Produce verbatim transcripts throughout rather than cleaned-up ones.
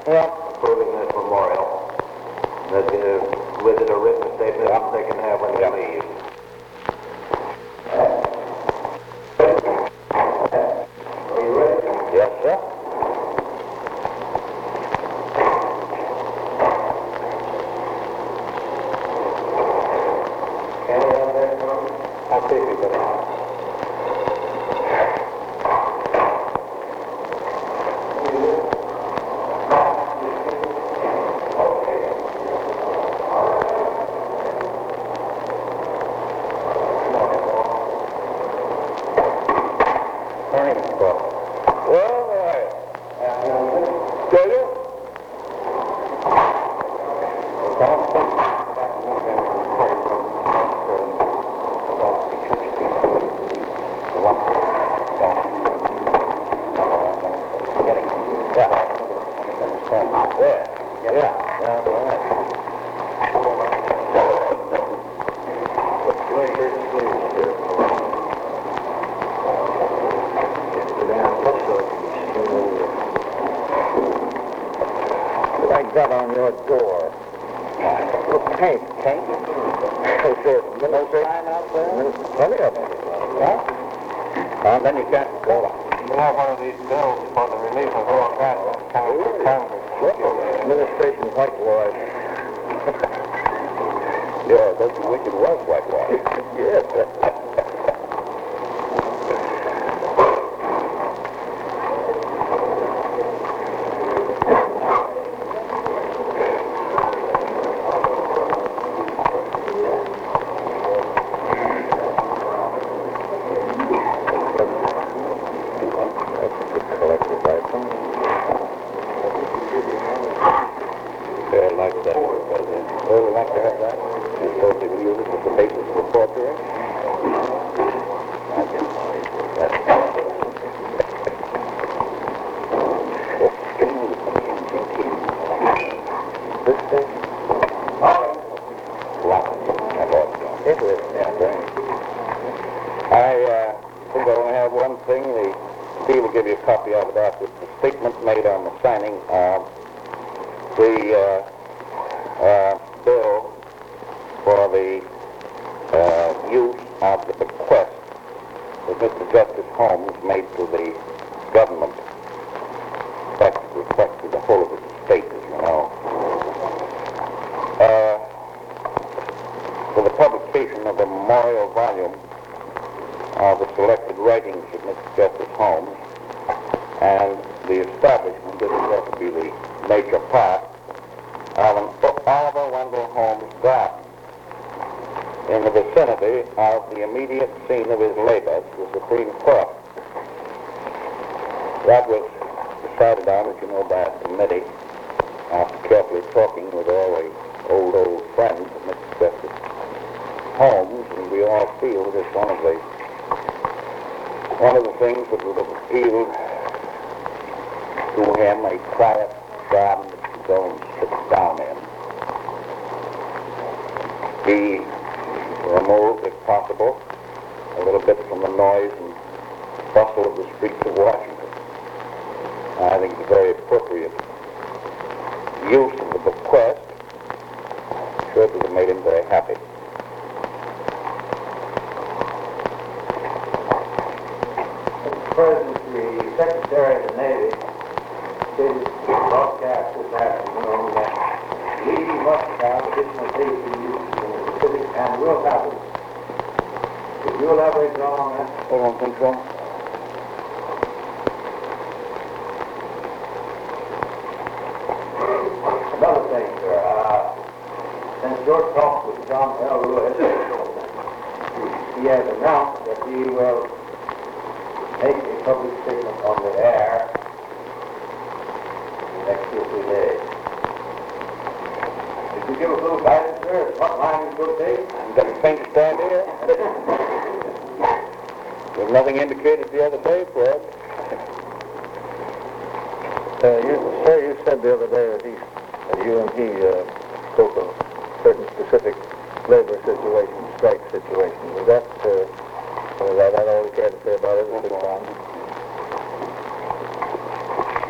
Yeah. Approving this memorial. That, uh, with it a written statement Yeah. they can have when they Yeah. leave. Are you ready? Yes, sir. Can you have that from? I'll see if you can. Like that on your door. Look, paint. Paint? Is there military sign out there? Plenty of them. Yeah? And then you can't go on. You have one of these bills for the release of all kinds of Congress. Administration whitewash. Yeah, don't you wish it was whitewash? Yes.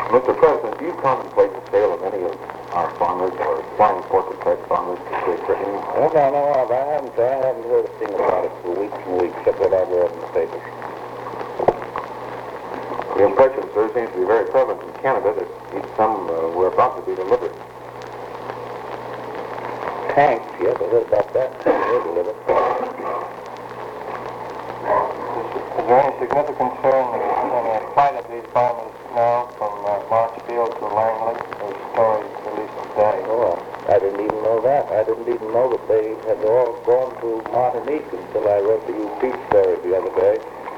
Mister President, do you contemplate the sale of any of our farmers or flying portrait type farmers to Great Britain? Well, no, no, I haven't, I haven't heard a thing about it for weeks and weeks, except what I've read in the papers. The impression, sir, seems to be very prevalent in Canada that some uh, were about to be delivered. Tanks, yes, I heard about that. They're delivered. Is there any significant concern in the flight of these farmers now from uh, Marshfield to Langley? Those stories released today. Oh, I didn't even know that. I didn't even know that they had all gone to Martinique until I read the U P story the other day.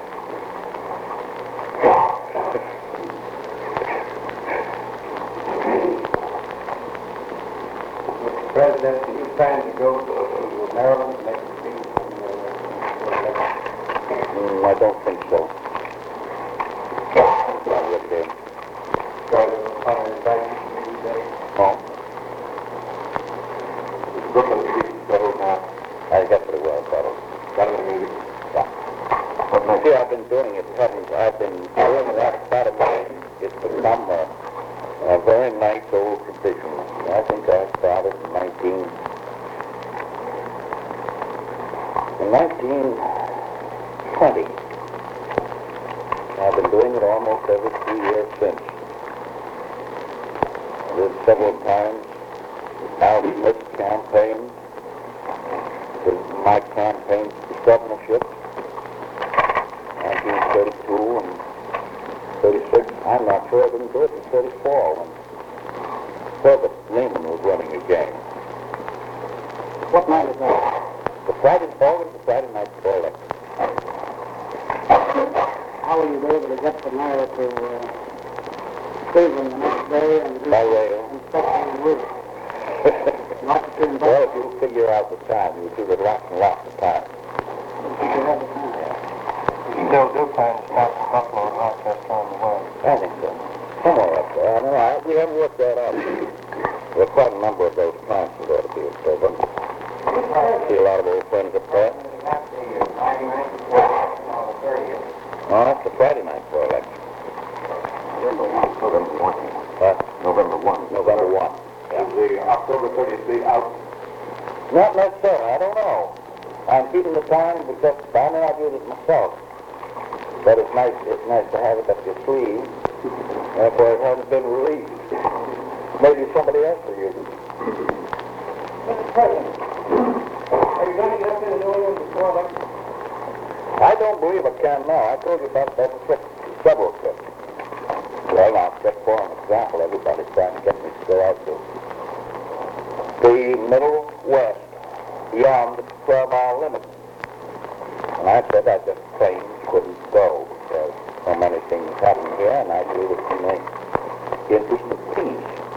Mister President, do you plan to go to Maryland to make a speech? Mm, I don't think so. Not with him. President, on his back today? No. Brooklyn speech settled now. I got pretty well settled. Got it immediately. Yeah. But now, see, I've been doing it, haven't I've been doing it out Saturday. It's become a, a very nice old tradition. I think I started in nineteen... In nineteen twenty. I've been doing it almost every two years since. I did several times. Al Smith's campaign, to my campaign to the governorship, nineteen thirty-two and thirty-six. I'm not sure I didn't do it in thirty-four when Herbert Lehman was running again. What night is that? The Friday, always the Friday night before election. How will you be able to get the mayor to uh, Cleveland the next day and do By rail. inspection and route? Not to turn Well, back. if you figure out the time, you see that lots and lots of time. You have the time. You still do plan to stop in Buffalo and Rochester on the way? I think so. Somewhere up there. I don't know. I, we haven't worked that out. There are quite a number of those plants that ought to be observant. See a lot of old friends up there. Oh, that's the Friday night for election. November one. November one. What? November one. November first. Yeah. Is the October thirtieth date out? Not necessarily. I don't know. I'm keeping the time because I may not use it myself. But it's nice. It's nice to have it up your sleeve. Therefore, it hasn't been released. Maybe somebody else will use it. Mister President, are you going to get up there to New England before election? I don't believe I can now. I told you about that trip, several trips. Well, now, just for an example, everybody's trying to get me to go out to the Middle West, beyond the twelve-mile limit. And I said I just plain couldn't go because so many things happen here, and I believe it's in the interest of peace.